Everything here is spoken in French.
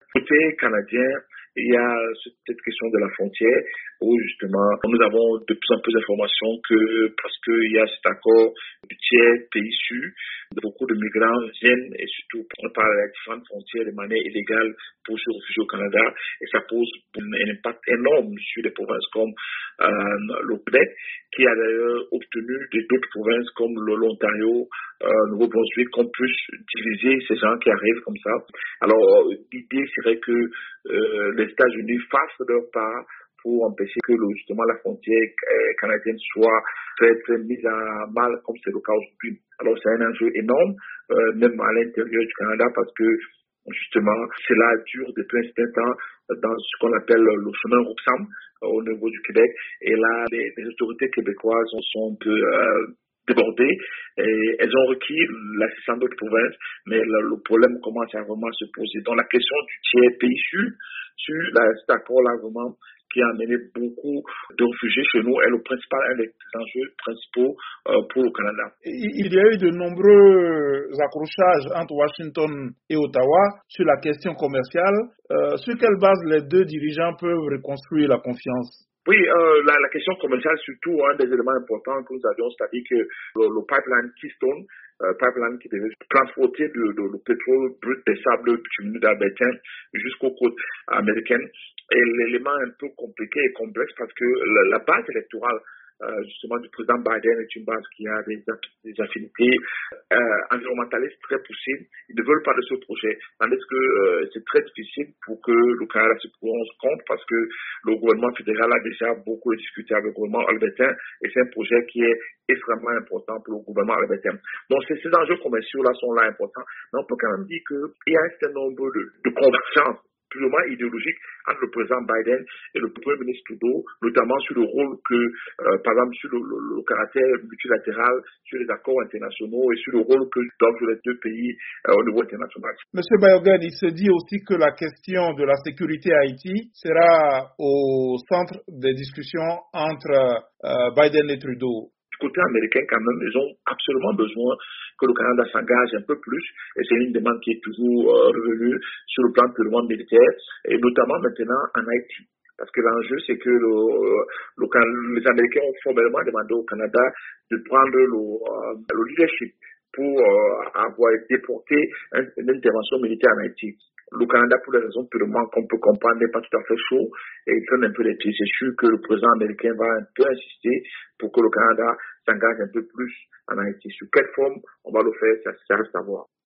Côté canadien, il y a cette question de la frontière où justement nous avons de plus en plus d'informations que parce qu'il y a cet accord du tiers pays sûr, beaucoup de migrants viennent et surtout par les différentes frontières de manière illégale pour se réfugier au Canada et ça pose un impact énorme sur des provinces comme le Québec qui a d'ailleurs obtenu d'autres provinces comme l'Ontario, Nouveau-Brunswick qu'on puisse diviser ces gens qui arrivent comme ça. Alors l'idée serait que les États-Unis fassent leur part pour empêcher que justement la frontière canadienne soit très mise à mal comme c'est le cas aujourd'hui. Alors c'est un enjeu énorme, même à l'intérieur du Canada parce que justement cela dure depuis un certain temps dans ce qu'on appelle le chemin Roxham au niveau du Québec et là les autorités québécoises sont un peu débordées et elles ont requis l'assistance d'autres provinces mais le problème commence à vraiment se poser. Donc la question du tiers pays sur cet accord-là vraiment qui a amené beaucoup de réfugiés chez nous est un des enjeux principaux pour le Canada. Il y a eu de nombreux accrochages entre Washington et Ottawa sur la question commerciale. Sur quelle base les deux dirigeants peuvent reconstruire la confiance? Oui, la question commerciale, surtout, un des éléments importants que nous avions, c'est-à-dire que le pipeline Keystone, pipeline qui devait transporter le pétrole brut des sables bitumineux d'Albertaine jusqu'aux côtes américaines, est l'élément un peu compliqué et complexe parce que la base électorale justement du président Biden est une base qui a des affinités environnementalistes très poussées. Ils ne veulent pas de ce projet. Tandis que c'est très difficile pour que le Canada se prononce contre parce que le gouvernement fédéral a déjà beaucoup discuté avec le gouvernement albertain et c'est un projet qui est extrêmement important pour le gouvernement albertain. Donc ces enjeux commerciaux-là sont là importants. Mais on peut quand même dire qu'il y a un certain nombre de convergences plus ou moins idéologique entre le président Biden et le premier ministre Trudeau, notamment sur le rôle que, par exemple, sur le caractère multilatéral, sur les accords internationaux et sur le rôle que doivent jouer les deux pays au niveau international. Monsieur Bayogan, il se dit aussi que la question de la sécurité à Haïti sera au centre des discussions entre Biden et Trudeau. Côté américain, quand même, ils ont absolument besoin que le Canada s'engage un peu plus. Et c'est une demande qui est toujours revenue sur le plan purement militaire, et notamment maintenant en Haïti. Parce que l'enjeu, c'est que les Américains ont formellement demandé au Canada de prendre le leadership pour avoir déporté une intervention militaire en Haïti. Le Canada, pour des raisons purement qu'on peut comprendre, n'est pas tout à fait chaud et il traîne un peu les pieds. C'est sûr que le président américain va un peu insister pour que le Canada s'engage un peu plus en Haïti. Sous quelle forme on va le faire, ça reste à voir.